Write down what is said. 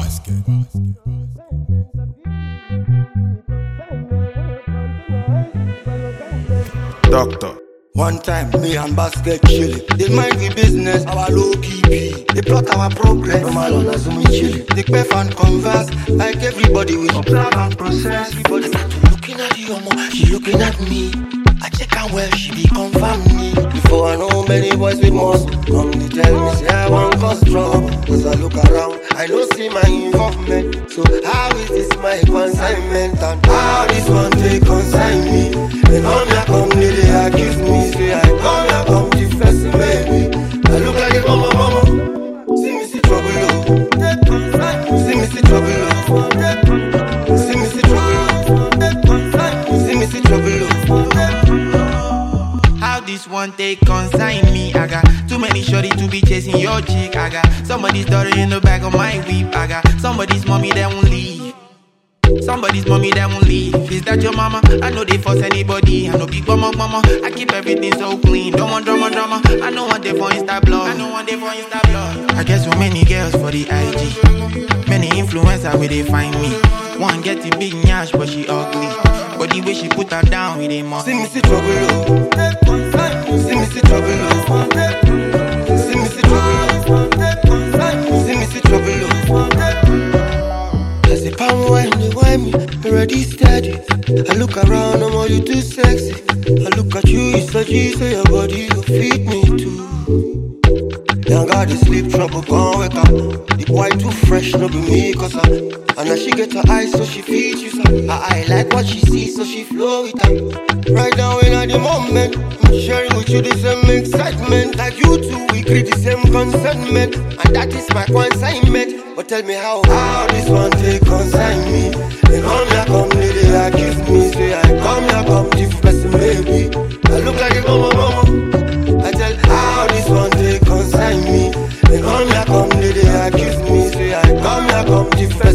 Doctor. One time, me and Basket chillin'. They mind we business, our low-key P. They plot our progress, normal on Azumi chillin'. They pay and converse, like everybody we observe and process. Everybody start to looking at you, she looking at me. I check her well, she be confirm me. Before I know many boys we must come to tell me, say I want cause trouble. As I look around, I don't see my involvement. So how is this my consignment? And how this one take consign me? When come they accuse me, say I come confess me, baby. I look like a mama. See me see trouble, oh. See me see trouble, oh. See me see trouble, oh. See me see trouble, oh. How this one take consign me? I got too many shorty to be chasing your chick. I got somebody's daughter in the back of my whip. I got somebody's mommy that won't leave. Somebody's mommy that won't leave. Is that your mama? I know they force anybody. I know big mama. I keep everything so clean. Don't want drama. I know one day for Insta blog. I get so many girls for the IG. Many influencers where they find me. One get the big nyash but she ugly. But the way she put her down with a mom. See me see trouble, oh. See me see trouble, oh. See me see trouble, oh. See me see trouble, oh. As the palm wine me, already steady. I look around, I'm all you too sexy. I look at you, it's a G, so your body will feed me too. Young got the sleep trouble, can't wake up. The boy too fresh, no be me, cause and now she get her eyes, so she feeds you, sir. Her eye like what she sees, so she flow with her. Right now in at the moment, I'm sharing with you the same excitement. Like you two, we create the same consentment, and that is my consignment. But tell me how this one take consign me. They come they accuse me, say I come different, baby. I look like a mama. I tell how this one take consign me. They come they accuse me, say I come different.